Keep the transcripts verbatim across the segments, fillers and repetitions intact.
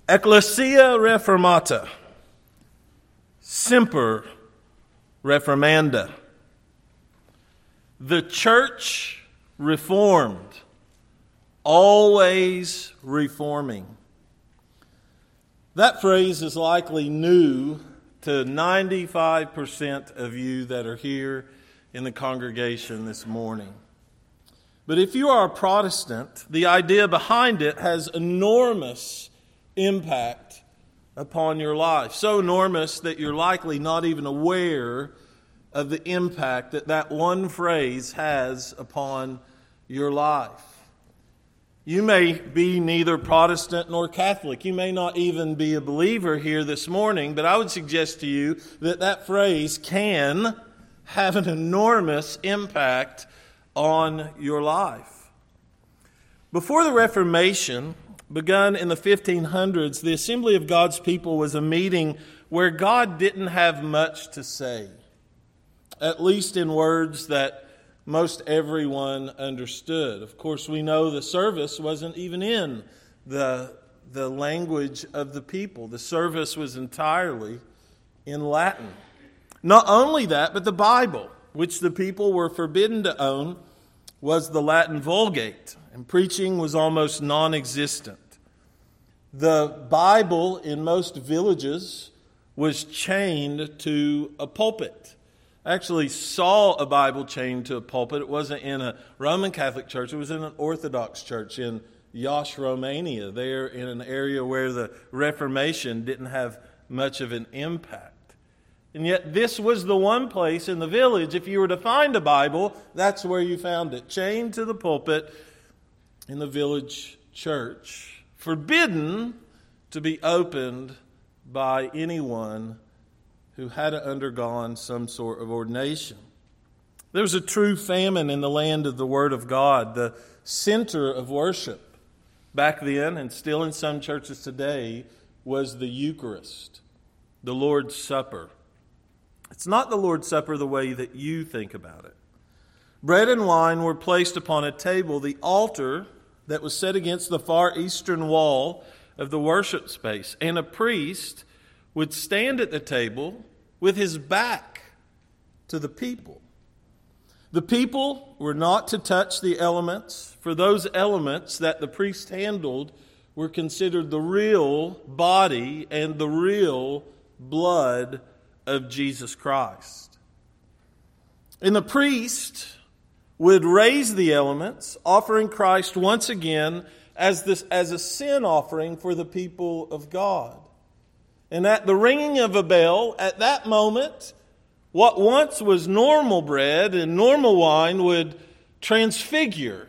Ecclesia Reformata, Semper Reformanda. The church reformed, always reforming. That phrase is likely new to ninety-five percent of you that are here in the congregation this morning. But if you are a Protestant, the idea behind it has enormous impact upon your life. So enormous that you're likely not even aware of the impact that that one phrase has upon your life. You may be neither Protestant nor Catholic. You may not even be a believer here this morning, but I would suggest to you that that phrase can have an enormous impact on your life. Before the Reformation begun in the fifteen hundreds, the Assembly of God's People was a meeting where God didn't have much to say, at least in words that most everyone understood. Of course, we know the service wasn't even in the, the language of the people. The service was entirely in Latin. Not only that, but the Bible, which the people were forbidden to own, was the Latin Vulgate, and preaching was almost non-existent. The Bible in most villages was chained to a pulpit. I actually saw a Bible chained to a pulpit. It wasn't in a Roman Catholic church. It was in an Orthodox church in Iași, Romania, there in an area where the Reformation didn't have much of an impact. And yet this was the one place in the village, if you were to find a Bible, that's where you found it, chained to the pulpit in the village church, forbidden to be opened by anyone who had undergone some sort of ordination. There was a true famine in the land of the Word of God. The center of worship back then, and still in some churches today, was the Eucharist, the Lord's Supper. It's not the Lord's Supper the way that you think about it. Bread and wine were placed upon a table. The altar that was set against the far eastern wall of the worship space. And a priest would stand at the table with his back to the people. The people were not to touch the elements, for those elements that the priest handled were considered the real body and the real blood of Jesus Christ. And the priest would raise the elements, offering Christ once again as this as a sin offering for the people of God. And at the ringing of a bell, at that moment, what once was normal bread and normal wine would transfigure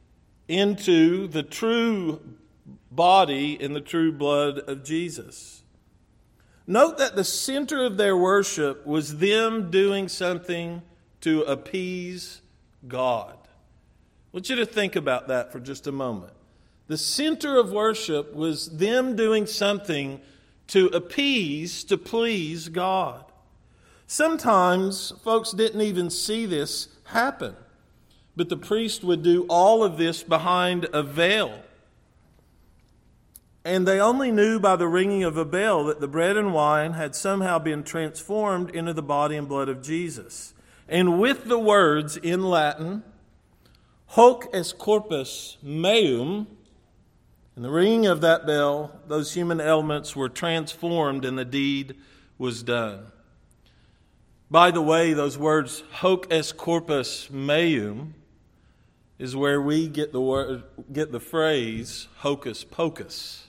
into the true body and the true blood of Jesus. Note that the center of their worship was them doing something to appease God. I want you to think about that for just a moment. The center of worship was them doing something to appease, to please God. Sometimes folks didn't even see this happen, but the priest would do all of this behind a veil. And they only knew by the ringing of a bell that the bread and wine had somehow been transformed into the body and blood of Jesus. And with the words in Latin, hoc est corpus meum, and the ringing of that bell, those human elements were transformed and the deed was done. By the way, those words, hoc est corpus meum, is where we get the word, get the phrase hocus pocus.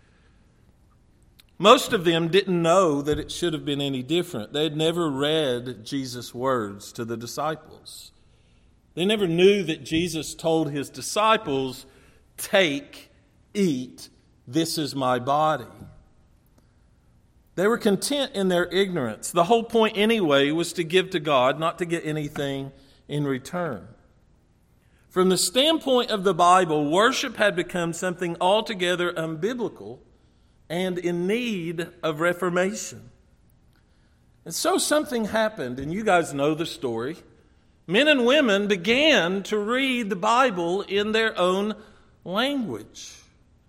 Most of them didn't know that it should have been any different. They had never read Jesus' words to the disciples. They never knew that Jesus told his disciples, take, eat, this is my body. They were content in their ignorance. The whole point anyway was to give to God, not to get anything in return. From the standpoint of the Bible, worship had become something altogether unbiblical and in need of reformation. And so something happened, and you guys know the story. Men and women began to read the Bible in their own language.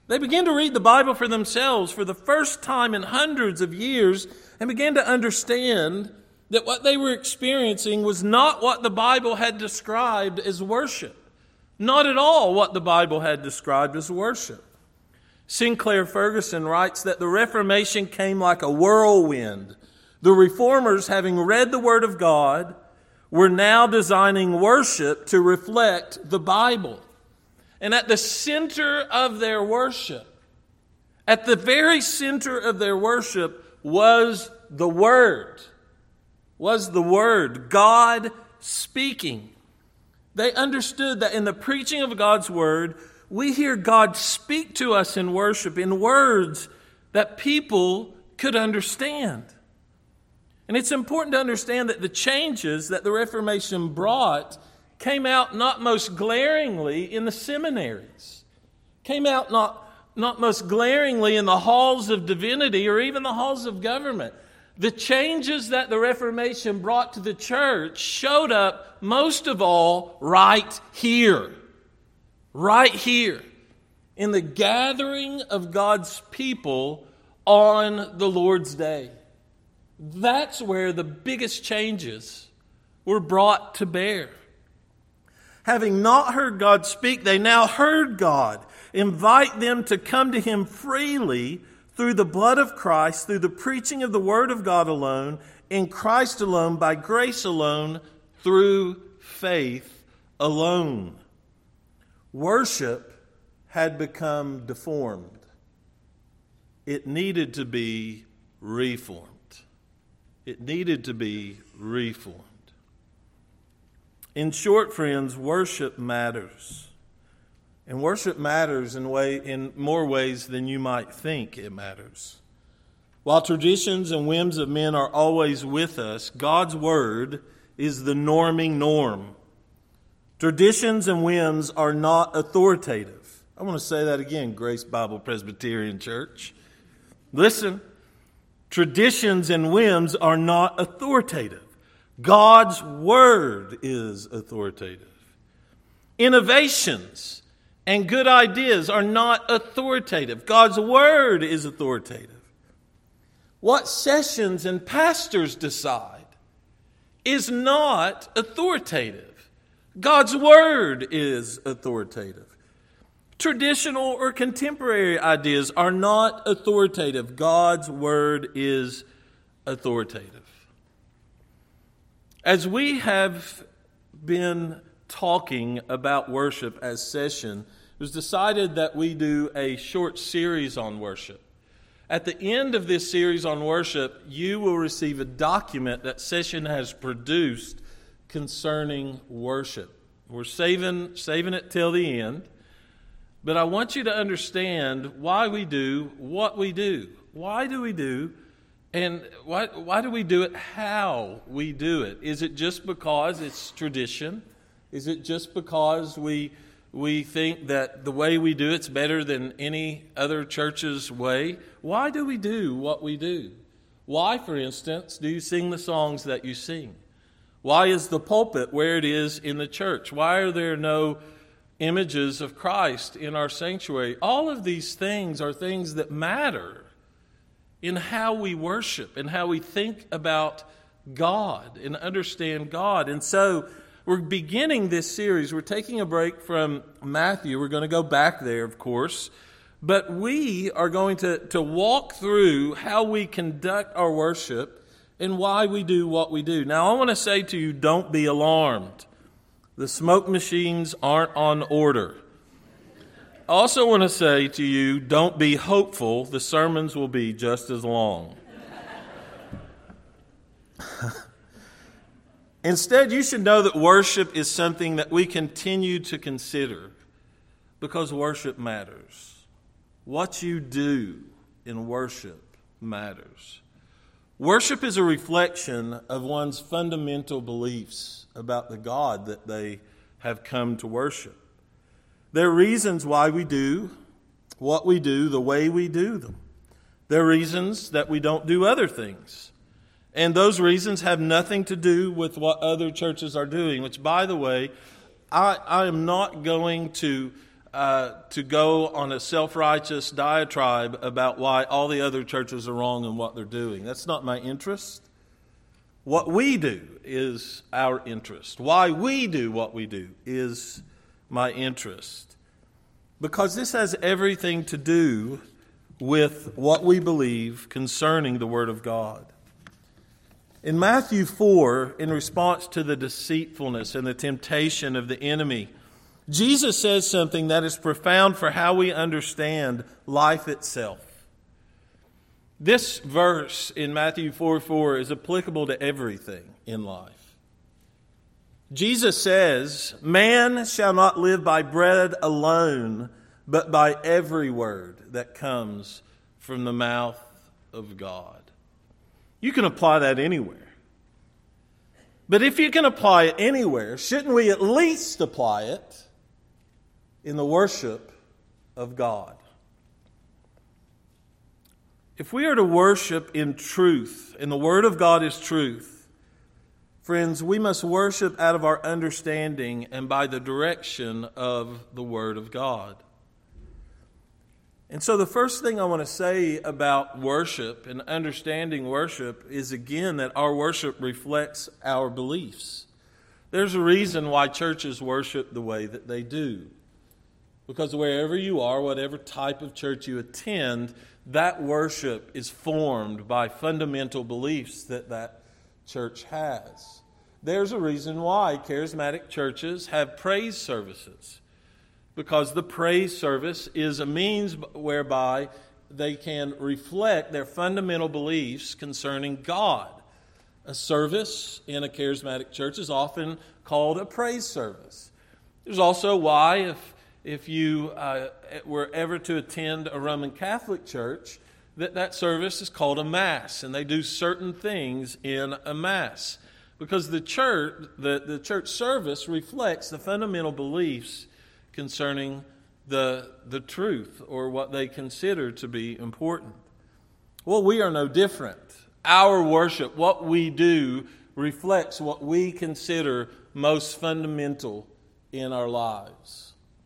They began to read the Bible for themselves for the first time in hundreds of years and began to understand that what they were experiencing was not what the Bible had described as worship. Not at all what the Bible had described as worship. Sinclair Ferguson writes that the Reformation came like a whirlwind. The Reformers, having read the Word of God, were now designing worship to reflect the Bible. And at the center of their worship, at the very center of their worship was the Word. Was the Word, God speaking. They understood that in the preaching of God's Word, we hear God speak to us in worship in words that people could understand. And it's important to understand that the changes that the Reformation brought came out not most glaringly in the seminaries, came out not, not most glaringly in the halls of divinity or even the halls of government. The changes that the Reformation brought to the church showed up most of all right here. Right here. In the gathering of God's people on the Lord's Day. That's where the biggest changes were brought to bear. Having not heard God speak, they now heard God invite them to come to Him freely through the blood of Christ, through the preaching of the Word of God alone, in Christ alone, by grace alone, through faith alone. Worship had become deformed. It needed to be reformed. It needed to be reformed. In short, friends, worship matters. And worship matters in way in more ways than you might think it matters. While traditions and whims of men are always with us, God's Word is the norming norm. Traditions and whims are not authoritative. I want to say that again, Grace Bible Presbyterian Church. Listen, traditions and whims are not authoritative. God's Word is authoritative. Innovations and good ideas are not authoritative. God's Word is authoritative. What sessions and pastors decide is not authoritative. God's Word is authoritative. Traditional or contemporary ideas are not authoritative. God's Word is authoritative. As we have been talking about worship as session, it was decided that we do a short series on worship. At the end of this series on worship, you will receive a document that Session has produced concerning worship. We're saving, saving it till the end, but I want you to understand why we do what we do. Why do we do And why, why do we do it how we do it? Is it just because it's tradition? Is it just because we we think that the way we do it's better than any other church's way? Why do we do what we do? Why, for instance, do you sing the songs that you sing? Why is the pulpit where it is in the church? Why are there no images of Christ in our sanctuary? All of these things are things that matter in how we worship and how we think about God and understand God. And so we're beginning this series. We're taking a break from Matthew. We're going to go back there, of course. But we are going to, to walk through how we conduct our worship and why we do what we do. Now, I want to say to you, don't be alarmed. The smoke machines aren't on order. I also want to say to you, don't be hopeful. The sermons will be just as long. Instead, you should know that worship is something that we continue to consider because worship matters. What you do in worship matters. Worship is a reflection of one's fundamental beliefs about the God that they have come to worship. There are reasons why we do what we do the way we do them. There are reasons that we don't do other things. And those reasons have nothing to do with what other churches are doing, which, by the way, I, I am not going to uh, to go on a self-righteous diatribe about why all the other churches are wrong in what they're doing. That's not my interest. What we do is our interest. Why we do what we do is my interest. Because this has everything to do with what we believe concerning the Word of God. In Matthew four, in response to the deceitfulness and the temptation of the enemy, Jesus says something that is profound for how we understand life itself. This verse in Matthew four four is applicable to everything in life. Jesus says, "Man shall not live by bread alone, but by every word that comes from the mouth of God." You can apply that anywhere. But if you can apply it anywhere, shouldn't we at least apply it in the worship of God? If we are to worship in truth, and the Word of God is truth, friends, we must worship out of our understanding and by the direction of the Word of God. And so the first thing I want to say about worship and understanding worship is, again, that our worship reflects our beliefs. There's a reason why churches worship the way that they do. Because wherever you are, whatever type of church you attend, that worship is formed by fundamental beliefs that that church has. There's a reason why charismatic churches have praise services. Because the praise service is a means whereby they can reflect their fundamental beliefs concerning God. A service in a charismatic church is often called a praise service. There's also why, if if you uh, were ever to attend a Roman Catholic church, that that service is called a Mass, and they do certain things in a Mass. Because the church, the, the church service reflects the fundamental beliefs concerning the, the truth, or what they consider to be important. Well, we are no different. Our worship, what we do, reflects what we consider most fundamental in our lives.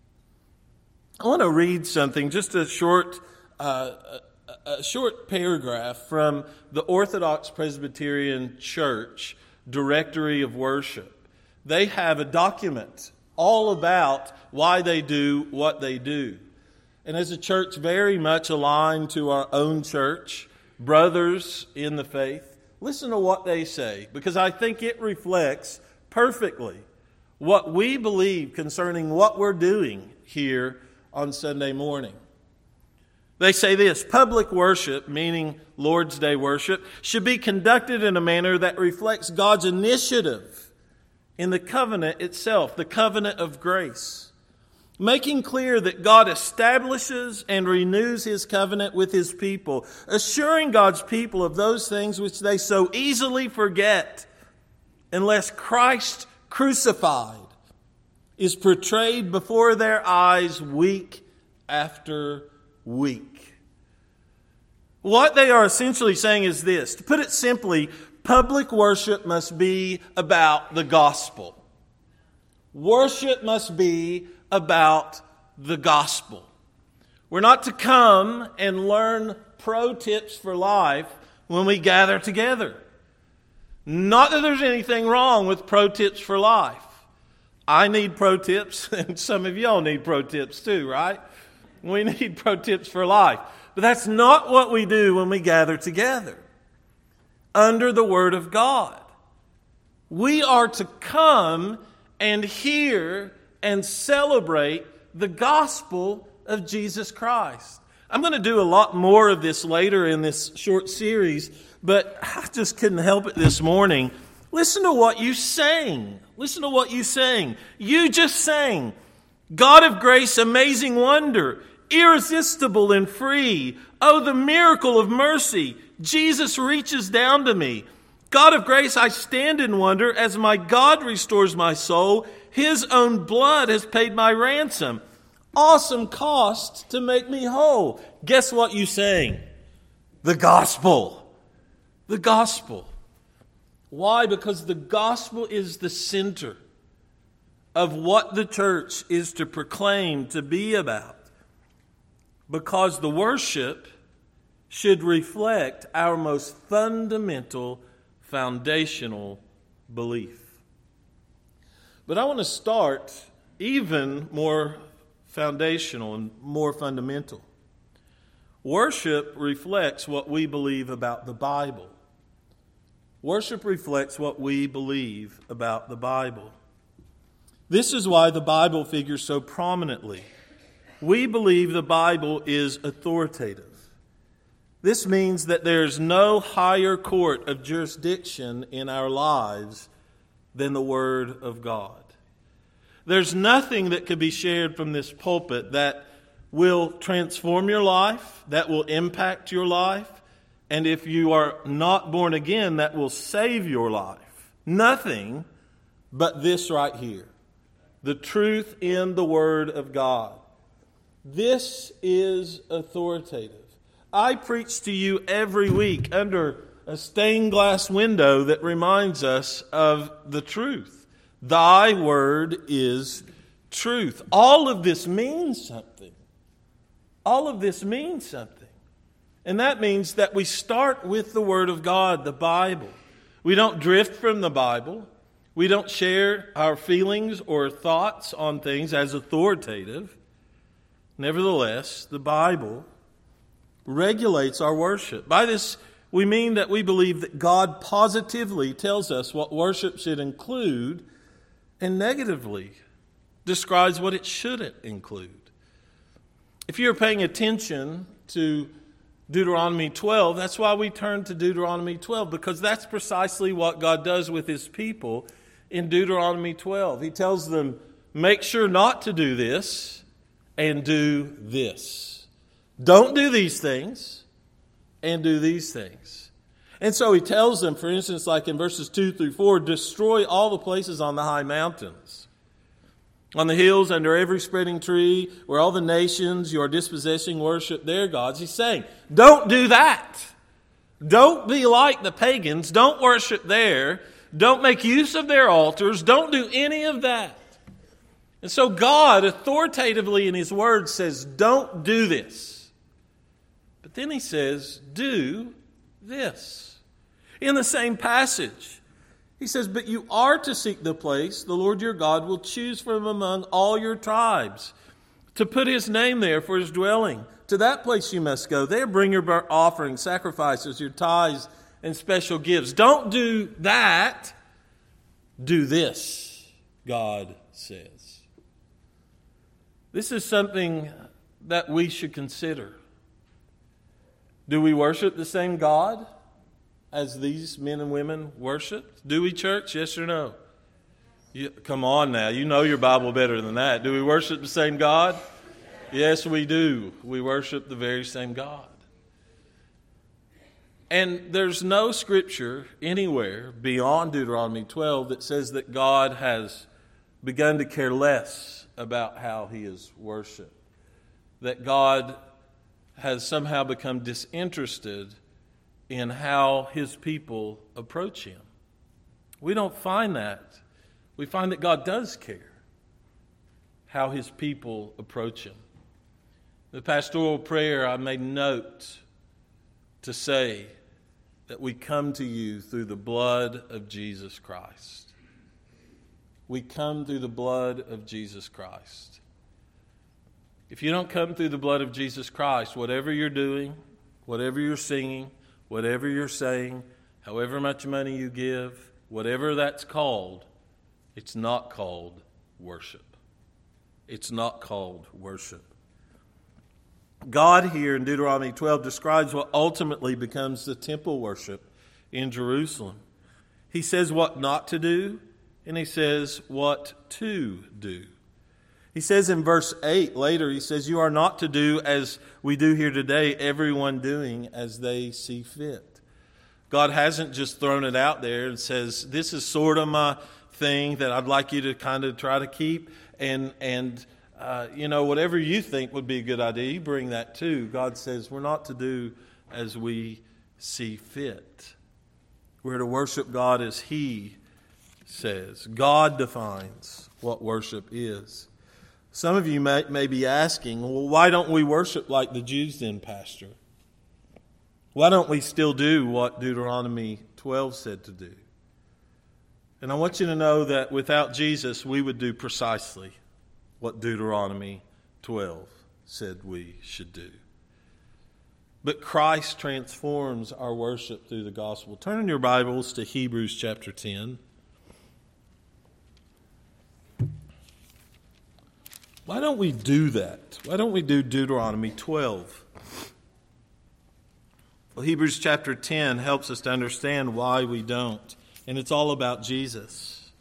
I want to read something, just a short, uh, a, a short paragraph from the Orthodox Presbyterian Church Directory of Worship. They have a document all about why they do what they do. And as a church very much aligned to our own church, brothers in the faith, listen to what they say, because I think it reflects perfectly what we believe concerning what we're doing here on Sunday morning. They say this: public worship, meaning Lord's Day worship, should be conducted in a manner that reflects God's initiative in the covenant itself, the covenant of grace, making clear that God establishes and renews His covenant with His people, assuring God's people of those things which they so easily forget unless Christ crucified is portrayed before their eyes week after week. What they are essentially saying is this: to put it simply, public worship must be about the gospel. Worship must be about the gospel. We're not to come and learn pro tips for life when we gather together. Not that there's anything wrong with pro tips for life. I need pro tips, and some of y'all need pro tips too, right? We need pro tips for life. But that's not what we do when we gather together under the Word of God. We are to come and hear and celebrate the gospel of Jesus Christ. I'm going to do a lot more of this later in this short series, but I just couldn't help it this morning. Listen to what you sang. Listen to what you sang. You just sang, God of grace, amazing wonder, irresistible and free. Oh, the miracle of mercy. Jesus reaches down to me. God of grace, I stand in wonder as my God restores my soul. His own blood has paid my ransom. Awesome cost to make me whole. Guess what you sang? The gospel. The gospel. Why? Because the gospel is the center of what the church is to proclaim to be about, because the worship should reflect our most fundamental, foundational belief. But I want to start even more foundational and more fundamental. Worship reflects what we believe about the Bible. Worship reflects what we believe about the Bible. This is why the Bible figures so prominently. We believe the Bible is authoritative. This means that there's no higher court of jurisdiction in our lives than the Word of God. There's nothing that could be shared from this pulpit that will transform your life, that will impact your life, and if you are not born again, that will save your life. Nothing but this right here. The truth in the Word of God. This is authoritative. I preach to you every week under a stained glass window that reminds us of the truth. Thy word is truth. All of this means something. All of this means something. And that means that we start with the Word of God, the Bible. We don't drift from the Bible. We don't share our feelings or thoughts on things as authoritative. Nevertheless, the Bible regulates our worship. By this, we mean that we believe that God positively tells us what worship should include and negatively describes what it shouldn't include. If you're paying attention to Deuteronomy twelve, that's why we turn to Deuteronomy twelve, because that's precisely what God does with His people in Deuteronomy twelve. He tells them, make sure not to do this and do this. Don't do these things and do these things. And so He tells them, for instance, like in verses two through four, destroy all the places on the high mountains, on the hills under every spreading tree, where all the nations you are dispossessing worship their gods. He's saying, don't do that. Don't be like the pagans. Don't worship there. Don't make use of their altars. Don't do any of that. And so God authoritatively in His Word says, don't do this. But then He says, do this. In the same passage, He says, but you are to seek the place the Lord your God will choose from among all your tribes, to put His name there for His dwelling. To that place you must go. There bring your burnt offerings, sacrifices, your tithes, and special gifts. Don't do that. Do this, God says. This is something that we should consider. Do we worship the same God as these men and women worshiped? Do we, church? Yes or no? You, come on now. You know your Bible better than that. Do we worship the same God? Yes, we do. We worship the very same God. And there's no scripture anywhere beyond Deuteronomy twelve that says that God has begun to care less about how He is worshiped. That God has somehow become disinterested in how His people approach Him. We don't find that. We find that God does care how His people approach Him. The pastoral prayer, I made note to say that we come to you through the blood of Jesus Christ. We come through the blood of Jesus Christ. If you don't come through the blood of Jesus Christ, whatever you're doing, whatever you're singing, whatever you're saying, however much money you give, whatever that's called, it's not called worship. It's not called worship. God here in Deuteronomy twelve describes what ultimately becomes the temple worship in Jerusalem. He says what not to do, and He says what to do. He says in verse eight later, He says, you are not to do as we do here today, everyone doing as they see fit. God hasn't just thrown it out there and says, this is sort of my thing that I'd like you to kind of try to keep. And, and uh, you know, whatever you think would be a good idea, you bring that too. God says we're not to do as we see fit. We're to worship God as He says. God defines what worship is. Some of you may, may be asking, well, why don't we worship like the Jews then, Pastor? Why don't we still do what Deuteronomy twelve said to do? And I want you to know that without Jesus, we would do precisely what Deuteronomy twelve said we should do. But Christ transforms our worship through the gospel. Turn in your Bibles to Hebrews chapter ten. Why don't we do that? Why don't we do Deuteronomy twelve? Well, Hebrews chapter ten helps us to understand why we don't. And it's all about Jesus.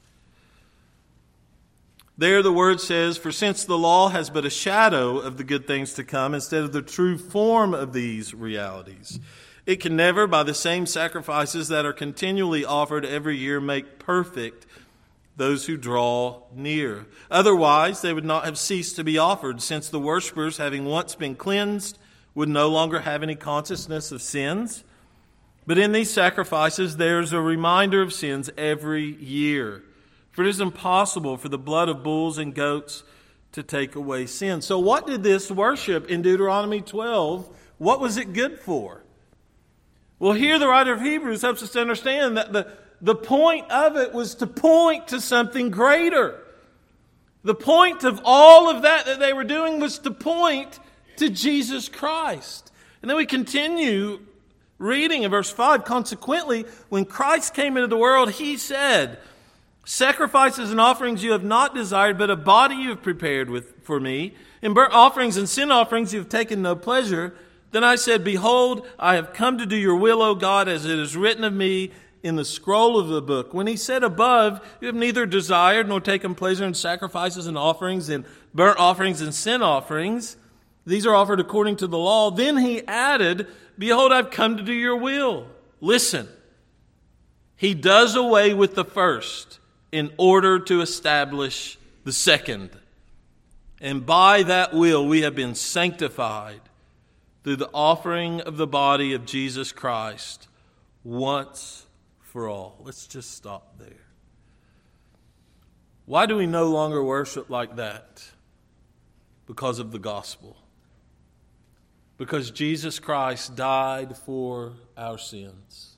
There the word says, "For since the law has but a shadow of the good things to come instead of the true form of these realities, it can never, by the same sacrifices that are continually offered every year, make perfect those who draw near. Otherwise, they would not have ceased to be offered, since the worshippers, having once been cleansed, would no longer have any consciousness of sins. But in these sacrifices, there's a reminder of sins every year. For it is impossible for the blood of bulls and goats to take away sin." So what did this worship in Deuteronomy twelve, what was it good for? Well, here the writer of Hebrews helps us to understand that the, the point of it was to point to something greater. The point of all of that that they were doing was to point to Jesus Christ. And then we continue reading in verse five, "Consequently, when Christ came into the world, he said, 'Sacrifices and offerings you have not desired, but a body you have prepared with for me. In burnt offerings and sin offerings you have taken no pleasure. Then I said, Behold, I have come to do your will, O God, as it is written of me in the scroll of the book.' When he said above, you have neither desired nor taken pleasure in sacrifices and offerings and burnt offerings and sin offerings. These are offered according to the law. Then he added, Behold, I've come to do your will." Listen, he does away with the first in order to establish the second. And by that will we have been sanctified through the offering of the body of Jesus Christ once for all. Let's just stop there. Why do we no longer worship like that? Because of the gospel. Because Jesus Christ died for our sins.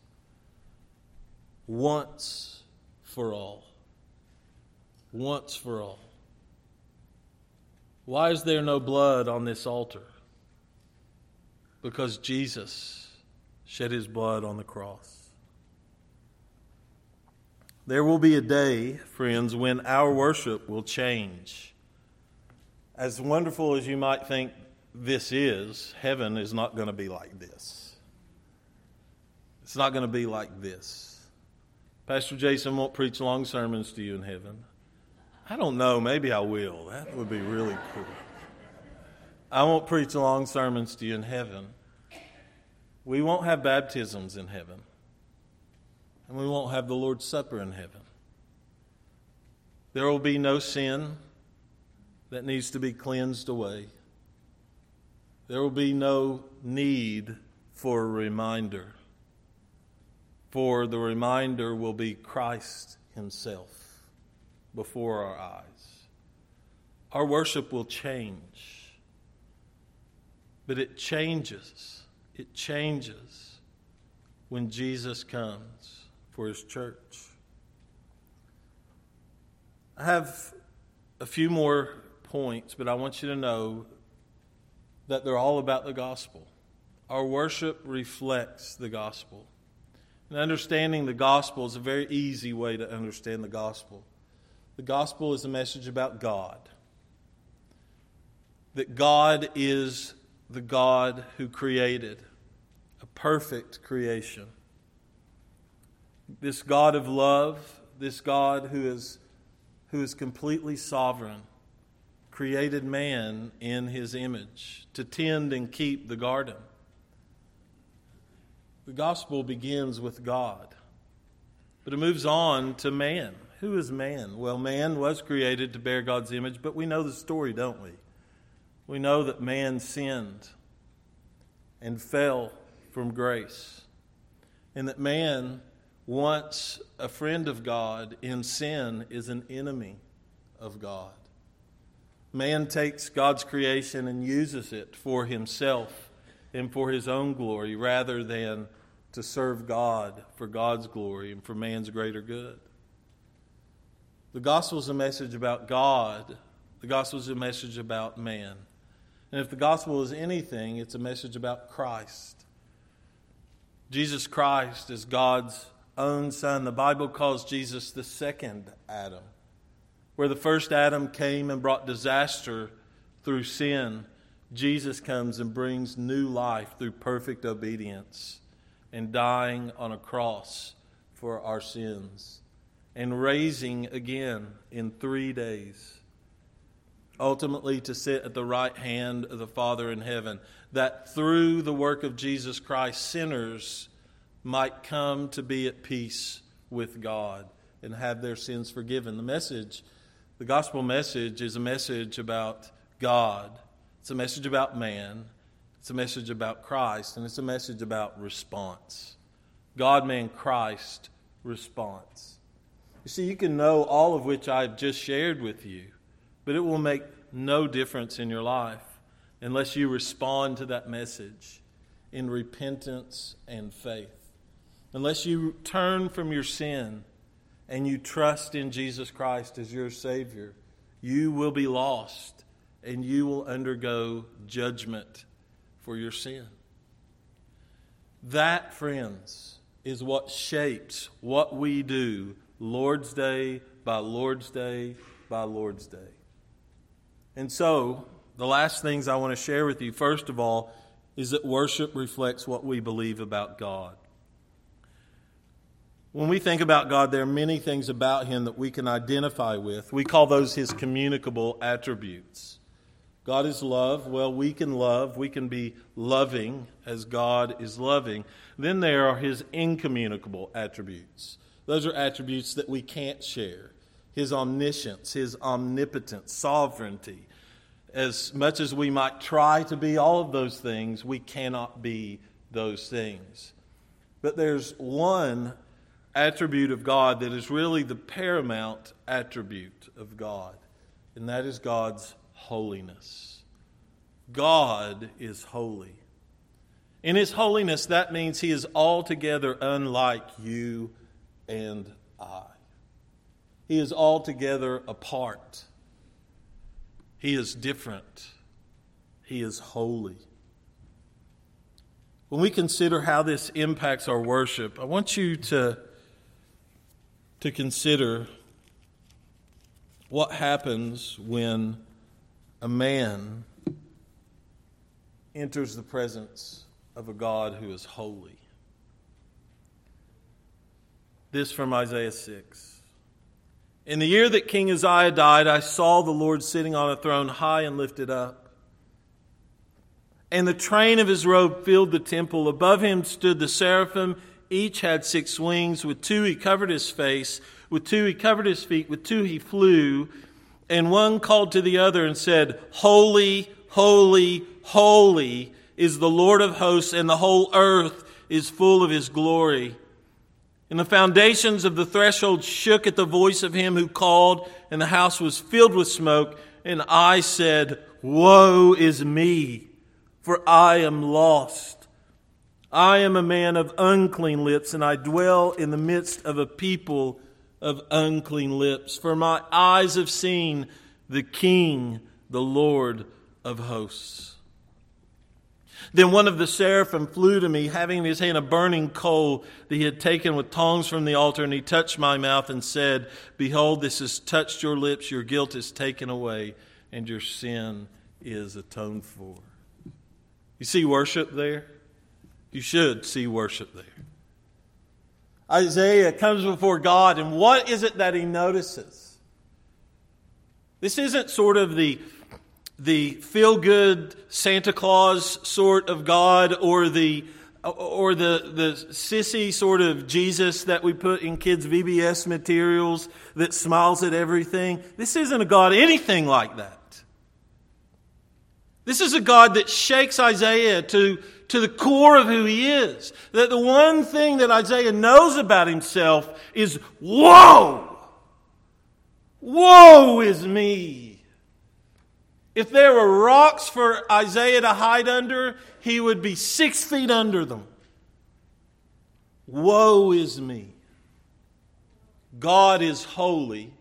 Once for all. Once for all. Why is there no blood on this altar? Because Jesus shed his blood on the cross. There will be a day, friends, when our worship will change. As wonderful as you might think this is, heaven is not going to be like this. It's not going to be like this. Pastor Jason won't preach long sermons to you in heaven. I don't know, maybe I will. That would be really cool. I won't preach long sermons to you in heaven. We won't have baptisms in heaven. And we won't have the Lord's Supper in heaven. There will be no sin that needs to be cleansed away. There will be no need for a reminder. For the reminder will be Christ himself before our eyes. Our worship will change. But it changes. It changes when Jesus comes for his church. I have a few more points, but I want you to know that they're all about the gospel. Our worship reflects the gospel. And understanding the gospel is a very easy way to understand the gospel. The gospel is a message about God. That God is the God who created a perfect creation. This God of love, this God who is, who is completely sovereign, created man in his image to tend and keep the garden. The gospel begins with God, but it moves on to man. Who is man? Well, man was created to bear God's image, but we know the story, don't we? We know that man sinned and fell from grace, and that man once a friend of God, in sin is an enemy of God. Man takes God's creation and uses it for himself and for his own glory rather than to serve God for God's glory and for man's greater good. The gospel is a message about God. The gospel is a message about man. And if the gospel is anything, it's a message about Christ. Jesus Christ is God's own Son. The Bible calls Jesus the second Adam. Where the first Adam came and brought disaster through sin, Jesus comes and brings new life through perfect obedience and dying on a cross for our sins and raising again in three days, ultimately to sit at the right hand of the Father in heaven, that through the work of Jesus Christ, sinners might come to be at peace with God and have their sins forgiven. The message, the gospel message, is a message about God. It's a message about man. It's a message about Christ. And it's a message about response. God, man, Christ, response. You see, you can know all of which I've just shared with you, but it will make no difference in your life unless you respond to that message in repentance and faith. Unless you turn from your sin and you trust in Jesus Christ as your Savior, you will be lost and you will undergo judgment for your sin. That, friends, is what shapes what we do Lord's Day by Lord's Day by Lord's Day. And so, the last things I want to share with you, first of all, is that worship reflects what we believe about God. When we think about God, there are many things about Him that we can identify with. We call those His communicable attributes. God is love. Well, we can love. We can be loving as God is loving. Then there are His incommunicable attributes. Those are attributes that we can't share. His omniscience, His omnipotence, sovereignty. As much as we might try to be all of those things, we cannot be those things. But there's one attribute of God that is really the paramount attribute of God, and that is God's holiness. God is holy. In His holiness, that means He is altogether unlike you and I. He is altogether apart. He is different. He is holy. When we consider how this impacts our worship, I want you to, to consider what happens when a man enters the presence of a God who is holy. This from Isaiah six. In the year that King Uzziah died, I saw the Lord sitting on a throne high and lifted up. And the train of His robe filled the temple. Above Him stood the seraphim. Each had six wings. With two He covered His face. With two He covered His feet. With two He flew. And one called to the other and said, Holy, holy, holy is the Lord of hosts, and the whole earth is full of His glory. And the foundations of the threshold shook at the voice of Him who called, and the house was filled with smoke. And I said, Woe is me, for I am lost. I am a man of unclean lips, and I dwell in the midst of a people of unclean lips. For my eyes have seen the King, the Lord of hosts. Then one of the seraphim flew to me, having in his hand a burning coal that he had taken with tongs from the altar, and he touched my mouth and said, Behold, this has touched your lips, your guilt is taken away, and your sin is atoned for. You see worship there? You should see worship there. Isaiah comes before God, and what is it that he notices? This isn't sort of the the feel-good Santa Claus sort of God, or the or the, the sissy sort of Jesus that we put in kids' V B S materials that smiles at everything. This isn't a God anything like that. This is a God that shakes Isaiah to, to the core of who he is. That the one thing that Isaiah knows about himself is, woe! Woe is me! If there were rocks for Isaiah to hide under, he would be six feet under them. Woe is me! God is holy,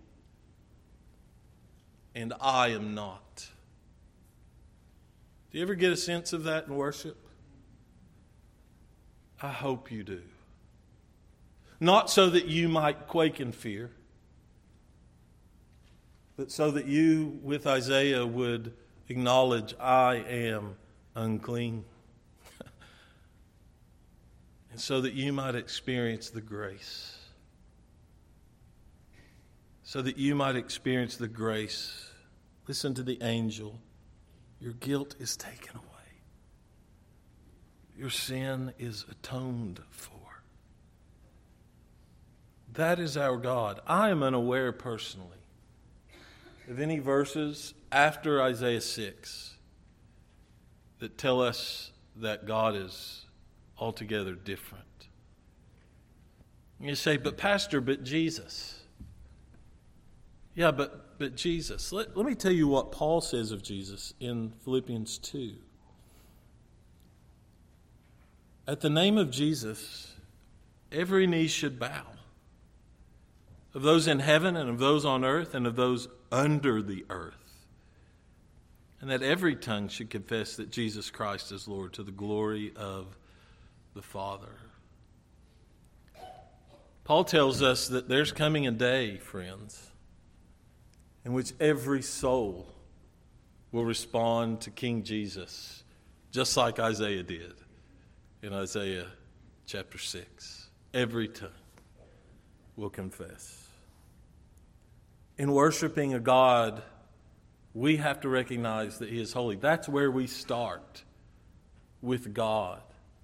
and I am not. Do you ever get a sense of that in worship? I hope you do. Not so that you might quake in fear, but so that you, with Isaiah, would acknowledge, I am unclean. And so that you might experience the grace. So that you might experience the grace. Listen to the angel. Your guilt is taken away. Your sin is atoned for. That is our God. I am unaware personally of any verses after Isaiah six that tell us that God is altogether different. You say, but Pastor, but Jesus. Yeah, but, but Jesus. Let, let me tell you what Paul says of Jesus in Philippians two. At the name of Jesus, every knee should bow. Of those in heaven and of those on earth and of those under the earth. And that every tongue should confess that Jesus Christ is Lord to the glory of the Father. Paul tells us that there's coming a day, friends, in which every soul will respond to King Jesus, just like Isaiah did in Isaiah chapter six. Every tongue will confess. In worshiping a God, we have to recognize that He is holy. That's where we start, with God.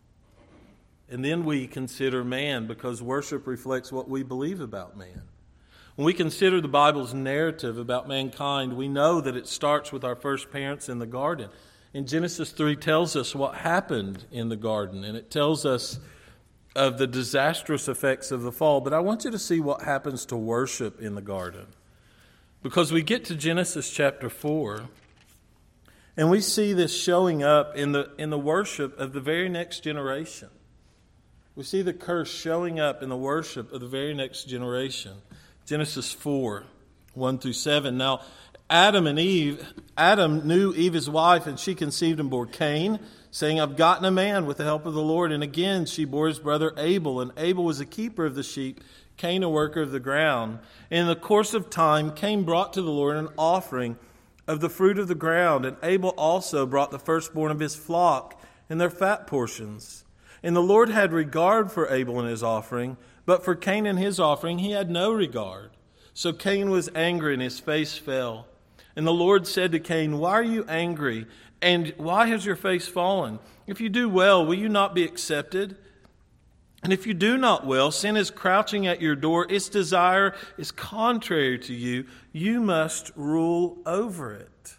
And then we consider man, because worship reflects what we believe about man. When we consider the Bible's narrative about mankind, we know that it starts with our first parents in the garden. And Genesis three tells us what happened in the garden, and it tells us of the disastrous effects of the fall. But I want you to see what happens to worship in the garden. Because we get to Genesis chapter four, and we see this showing up in the, in the worship of the very next generation. We see the curse showing up in the worship of the very next generation. Genesis four, one through seven. Now, Adam and Eve, Adam knew Eve his wife, and she conceived and bore Cain, saying, I've gotten a man with the help of the Lord. And again she bore his brother Abel, and Abel was a keeper of the sheep, Cain a worker of the ground. In the course of time, Cain brought to the Lord an offering of the fruit of the ground, and Abel also brought the firstborn of his flock and their fat portions. And the Lord had regard for Abel and his offering, but for Cain and his offering he had no regard. So Cain was angry, and his face fell. And the Lord said to Cain, why are you angry? And why has your face fallen? If you do well, will you not be accepted? And if you do not well, sin is crouching at your door. Its desire is contrary to you. You must rule over it.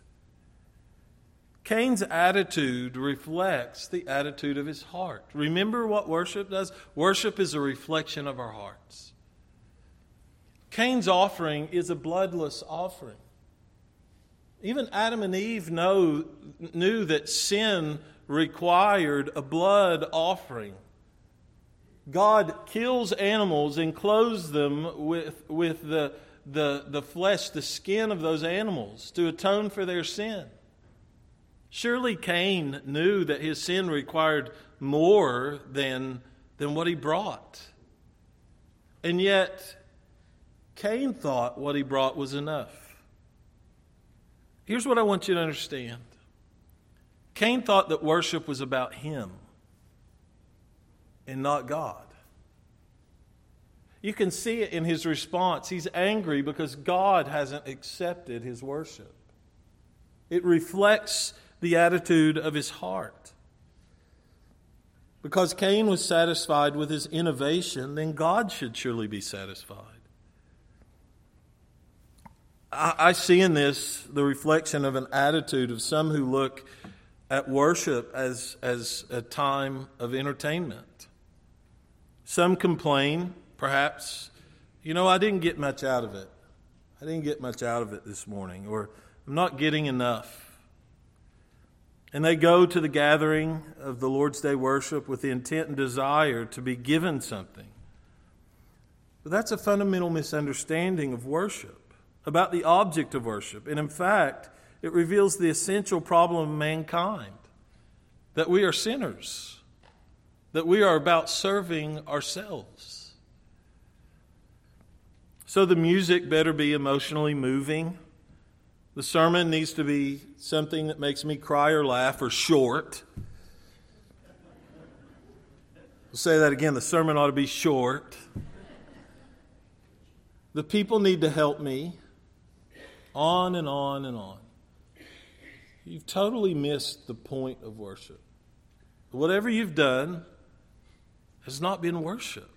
Cain's attitude reflects the attitude of his heart. Remember what worship does? Worship is a reflection of our hearts. Cain's offering is a bloodless offering. Even Adam and Eve know, knew that sin required a blood offering. God kills animals and clothes them with, with the, the, the flesh, the skin of those animals to atone for their sin. Surely Cain knew that his sin required more than, than what he brought. And yet, Cain thought what he brought was enough. Here's what I want you to understand. Cain thought that worship was about him and not God. You can see it in his response. He's angry because God hasn't accepted his worship. It reflects the attitude of his heart. Because Cain was satisfied with his innovation, then God should surely be satisfied. I see in this the reflection of an attitude of some who look at worship as, as a time of entertainment. Some complain, perhaps, you know, I didn't get much out of it. I didn't get much out of it this morning, or I'm not getting enough. And they go to the gathering of the Lord's Day worship with the intent and desire to be given something. But that's a fundamental misunderstanding of worship, about the object of worship. And in fact, it reveals the essential problem of mankind, that we are sinners, that we are about serving ourselves. So the music better be emotionally moving. The sermon needs to be something that makes me cry or laugh or short. I'll say that again. The sermon ought to be short. The people need to help me. On and on and on. You've totally missed the point of worship. Whatever you've done has not been worship.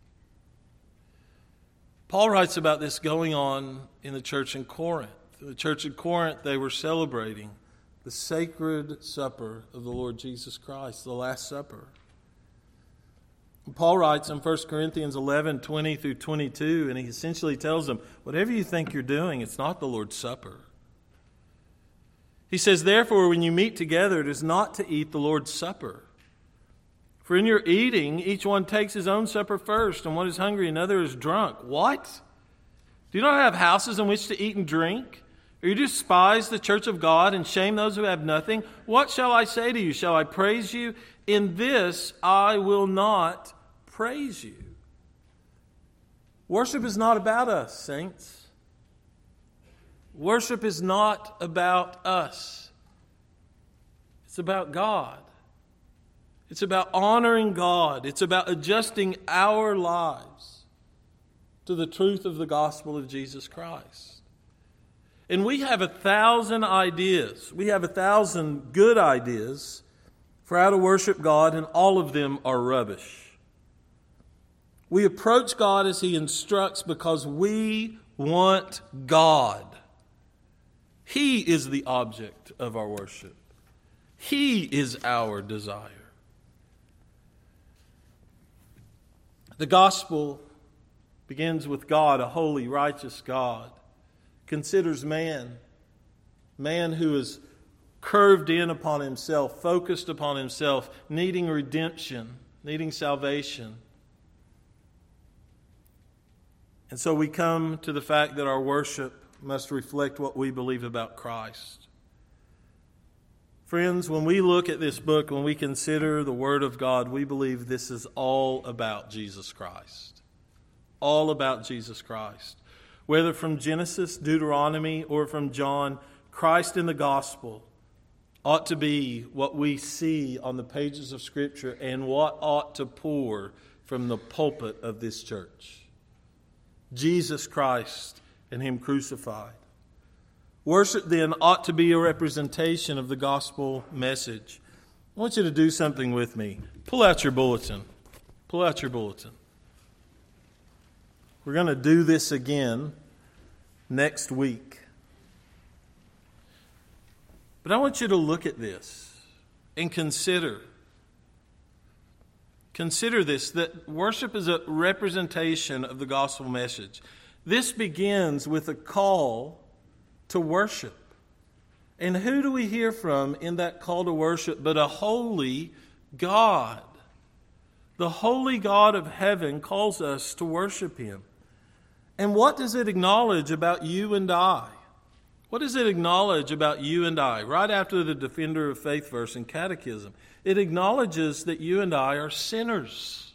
Paul writes about this going on in the church in Corinth. In the church in Corinth, they were celebrating the sacred supper of the Lord Jesus Christ, the Last Supper. And Paul writes in First Corinthians eleven, twenty through twenty-two, and he essentially tells them, whatever you think you're doing, it's not the Lord's Supper. He says, therefore, when you meet together, it is not to eat the Lord's Supper. For in your eating, each one takes his own supper first, and one is hungry, another is drunk. What? Do you not have houses in which to eat and drink? Or you despise the church of God and shame those who have nothing? What shall I say to you? Shall I praise you? In this I will not praise you. Worship is not about us, saints. Worship is not about us. It's about God. It's about honoring God. It's about adjusting our lives to the truth of the gospel of Jesus Christ. And we have a thousand ideas. We have a thousand good ideas for how to worship God, and all of them are rubbish. We approach God as He instructs because we want God. He is the object of our worship. He is our desire. The gospel begins with God, a holy, righteous God. Considers man, man who is curved in upon himself, focused upon himself, needing redemption, needing salvation. And so we come to the fact that our worship must reflect what we believe about Christ. Friends, when we look at this book, when we consider the Word of God, we believe this is all about Jesus Christ. All about Jesus Christ. Whether from Genesis, Deuteronomy, or from John, Christ in the gospel ought to be what we see on the pages of Scripture and what ought to pour from the pulpit of this church. Jesus Christ and Him crucified. Worship then ought to be a representation of the gospel message. I want you to do something with me. Pull out your bulletin. Pull out your bulletin. We're going to do this again next week. But I want you to look at this and consider. Consider this, that worship is a representation of the gospel message. This begins with a call to worship. And who do we hear from in that call to worship but a holy God? The holy God of heaven calls us to worship Him. And what does it acknowledge about you and I? What does it acknowledge about you and I? Right after the Defender of Faith verse in Catechism, it acknowledges that you and I are sinners.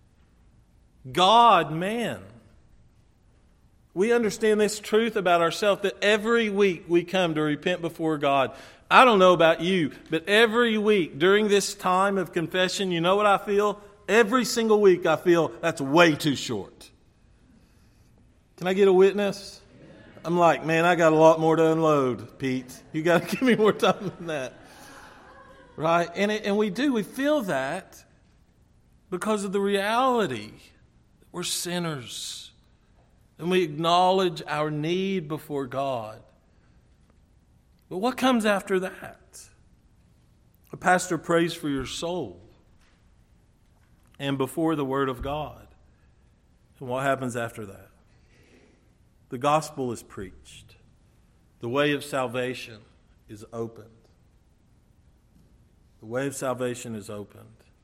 God, man. We understand this truth about ourselves, that every week we come to repent before God. I don't know about you, but every week during this time of confession, you know what I feel? Every single week I feel that's way too short. Can I get a witness? I'm like, man, I got a lot more to unload, Pete. You got to give me more time than that. Right? And, it, and we do. We feel that because of the reality that we're sinners. And we acknowledge our need before God. But what comes after that? A pastor prays for your soul and before the Word of God. And what happens after that? The gospel is preached. The way of salvation is opened. The way of salvation is opened.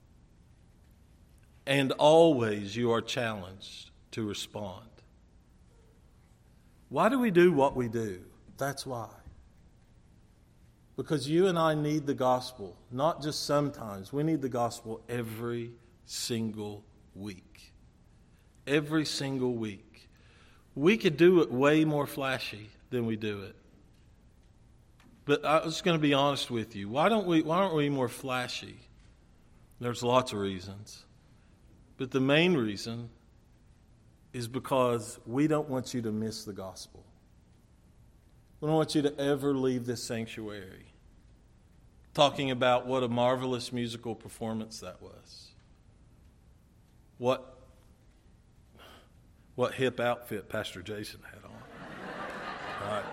And always you are challenged to respond. Why do we do what we do? That's why. Because you and I need the gospel, not just sometimes. We need the gospel every single week. Every single week. We could do it way more flashy than we do it. But I was going to be honest with you. Why don't we? Why aren't we more flashy? There's lots of reasons. But the main reason is because we don't want you to miss the gospel. We don't want you to ever leave this sanctuary talking about what a marvelous musical performance that was. What, what hip outfit Pastor Jason had on. All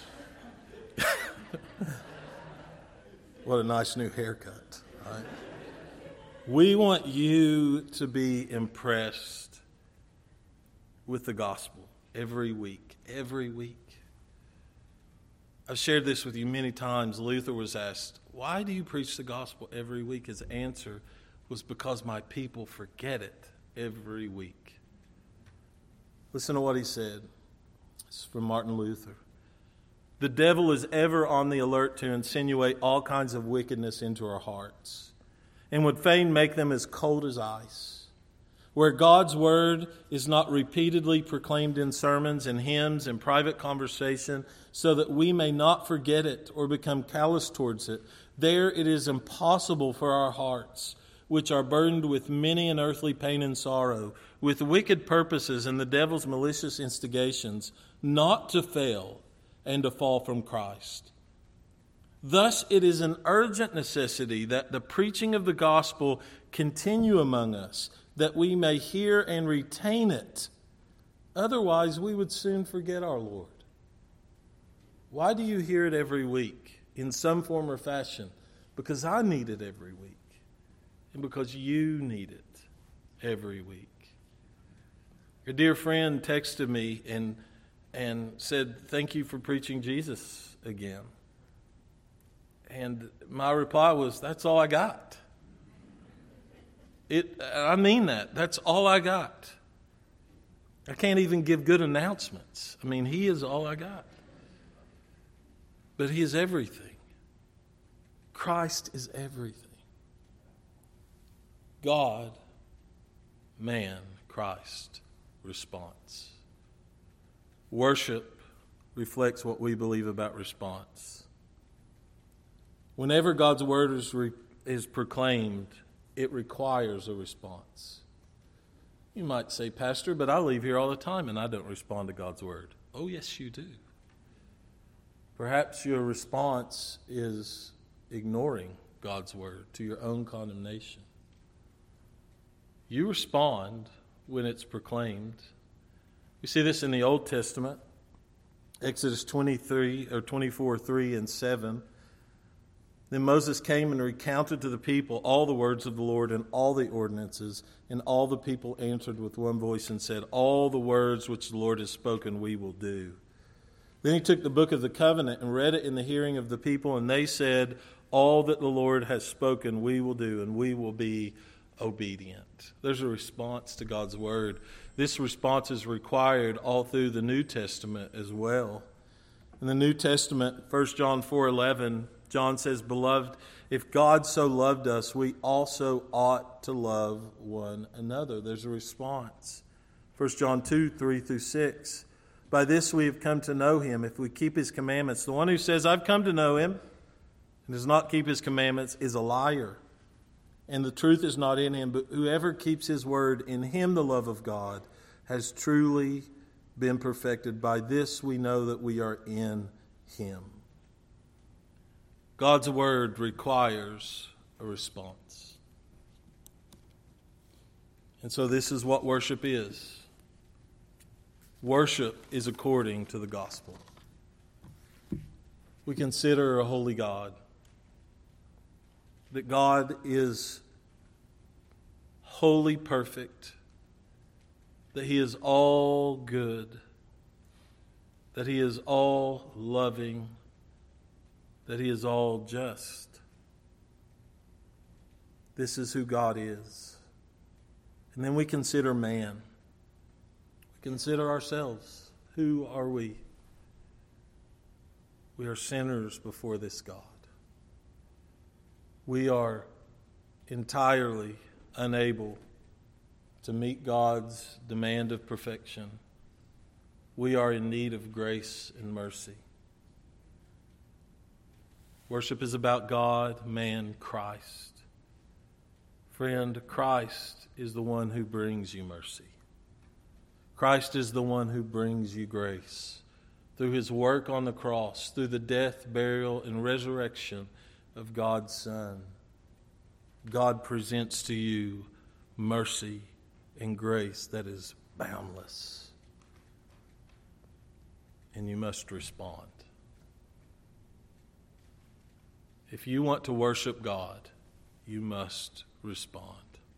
right. What a nice new haircut. All right. We want you to be impressed with the gospel every week, every week. I've shared this with you many times. Luther was asked, why do you preach the gospel every week? His answer was, because my people forget it every week. Listen to what he said. It's from Martin Luther. The devil is ever on the alert to insinuate all kinds of wickedness into our hearts, and would fain make them as cold as ice. Where God's word is not repeatedly proclaimed in sermons and hymns and private conversation, so that we may not forget it or become callous towards it, there it is impossible for our hearts, which are burdened with many an earthly pain and sorrow, with wicked purposes and the devil's malicious instigations, not to fail and to fall from Christ. Thus, it is an urgent necessity that the preaching of the gospel continue among us, that we may hear and retain it. Otherwise, we would soon forget our Lord. Why do you hear it every week in some form or fashion? Because I need it every week, and because you need it every week. A dear friend texted me and, and said, thank you for preaching Jesus again. And my reply was, that's all I got. It, I mean that. That's all I got. I can't even give good announcements. I mean, he is all I got. But he is everything. Christ is everything. God, man, Christ, response. Worship reflects what we believe about response. Whenever God's word is, re- is proclaimed, it requires a response. You might say, Pastor, but I leave here all the time and I don't respond to God's word. Oh, yes, you do. Perhaps your response is ignoring God's word to your own condemnation. You respond when it's proclaimed. We see this in the Old Testament, Exodus twenty-three or twenty-four, three and seven. Then Moses came and recounted to the people all the words of the Lord and all the ordinances, and all the people answered with one voice and said, all the words which the Lord has spoken we will do. Then he took the book of the covenant and read it in the hearing of the people, and they said, all that the Lord has spoken we will do, and we will be obedient. There's a response to God's word. This response is required all through the New Testament as well. In the New Testament, First John four eleven, John says, beloved, if God so loved us, we also ought to love one another. There's a response. First John two, three through six. By this we have come to know him, if we keep his commandments. The one who says, I've come to know him, and does not keep his commandments, is a liar. And the truth is not in him, but whoever keeps his word, in him the love of God has truly been perfected. By this we know that we are in him. God's word requires a response. And so this is what worship is. Worship is according to the gospel. We consider a holy God. that God is wholly perfect, that He is all good, that He is all loving, that He is all just. This is who God is. And then we consider man. We consider ourselves. Who are we? We are sinners before this God. We are entirely unable to meet God's demand of perfection. We are in need of grace and mercy. Worship is about God, man, Christ. Friend, Christ is the one who brings you mercy. Christ is the one who brings you grace. Through His work on the cross, through the death, burial, and resurrection of God's Son, God presents to you mercy and grace that is boundless. And you must respond. If you want to worship God, you must respond.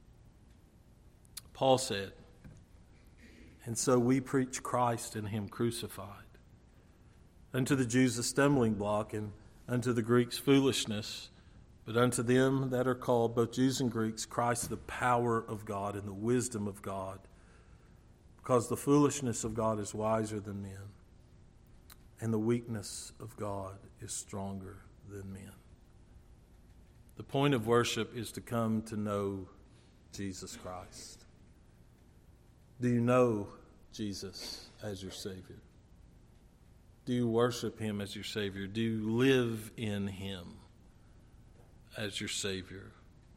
Paul said, and so we preach Christ and Him crucified. Unto the Jews a stumbling block, and unto the Greeks foolishness, but unto them that are called, both Jews and Greeks, Christ the power of God and the wisdom of God. Because the foolishness of God is wiser than men, and the weakness of God is stronger than men. The point of worship is to come to know Jesus Christ. Do you know Jesus as your Savior? Do you worship Him as your Savior? Do you live in Him as your Savior?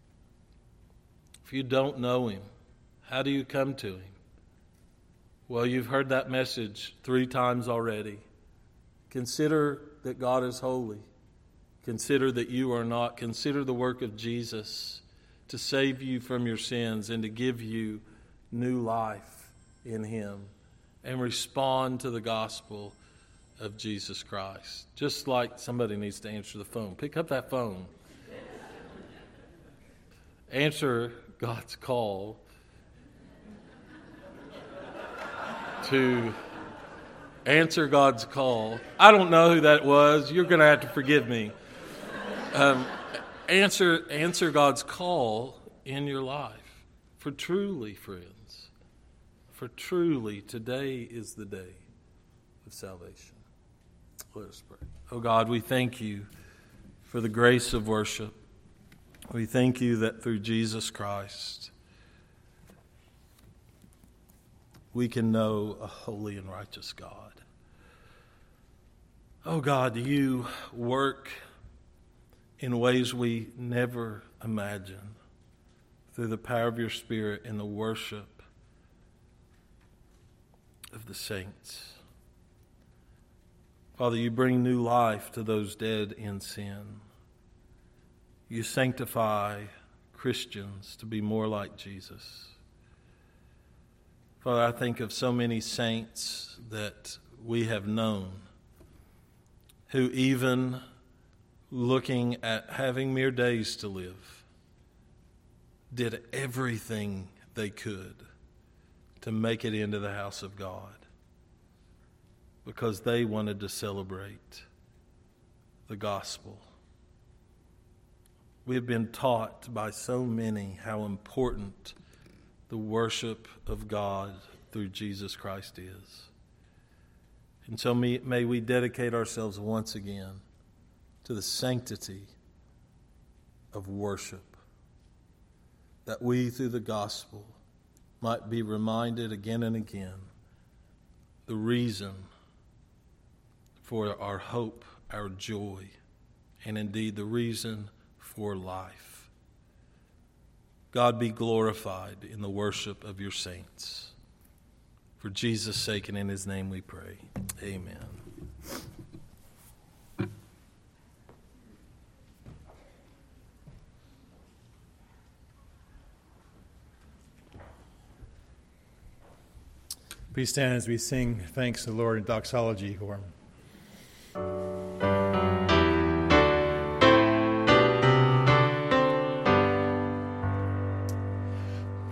If you don't know Him, how do you come to Him? Well, you've heard that message three times already. Consider that God is holy. Consider that you are not. Consider the work of Jesus to save you from your sins and to give you new life in Him. And respond to the gospel of Jesus Christ. Just like somebody needs to answer the phone. Pick up that phone. Answer God's call to answer God's call. I don't know who that was. You're going to have to forgive me. Um, answer, answer God's call in your life. For truly, friends, for truly, today is the day of salvation. Let us pray. Oh God, we thank You for the grace of worship. We thank You that through Jesus Christ we can know a holy and righteous God. Oh God, You work in ways we never imagined through the power of Your Spirit in the worship of the saints. Father, You bring new life to those dead in sin. You sanctify Christians to be more like Jesus. Father, I think of so many saints that we have known who, even looking at having mere days to live, did everything they could to make it into the house of God because they wanted to celebrate the gospel. We have been taught by so many how important the worship of God through Jesus Christ is. And so may, may we dedicate ourselves once again to the sanctity of worship, that we, through the gospel, might be reminded again and again the reason for our hope, our joy, and indeed the reason for life. God, be glorified in the worship of Your saints. For Jesus' sake and in His name we pray. Amen. Please stand as we sing Thanks to the Lord in doxology form.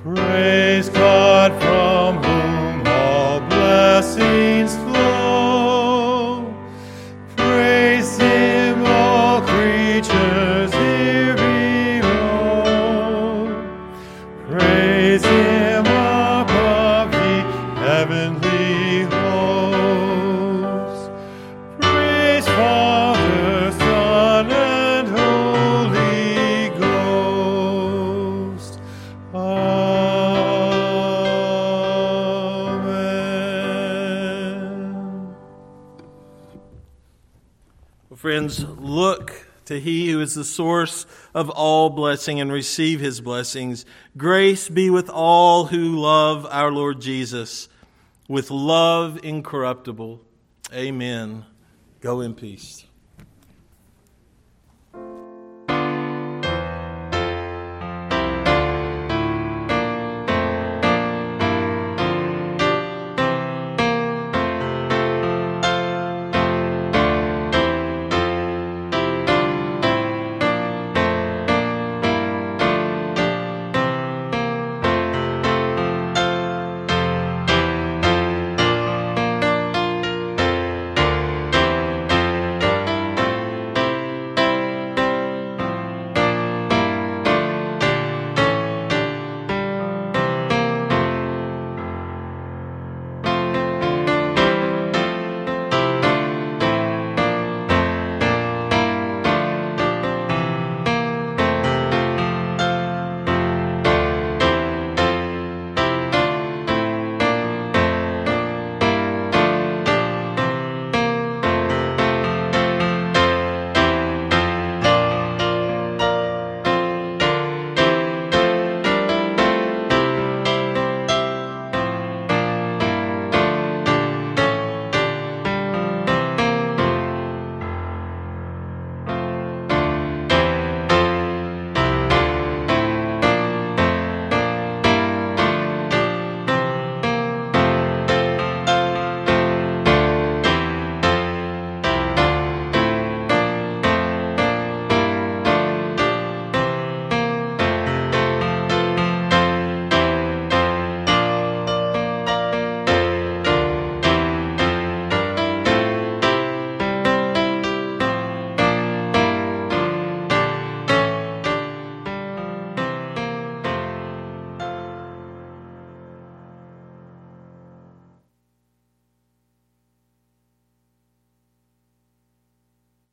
Praise God from whom all blessings flow. Praise Him, all creatures here below. Praise Him above the heavenly hosts. Praise Father, Son, and Holy Ghost. Amen. Well, friends, look to He who is the source of all blessing and receive His blessings. Grace be with all who love our Lord Jesus with love incorruptible. Amen. Go in peace.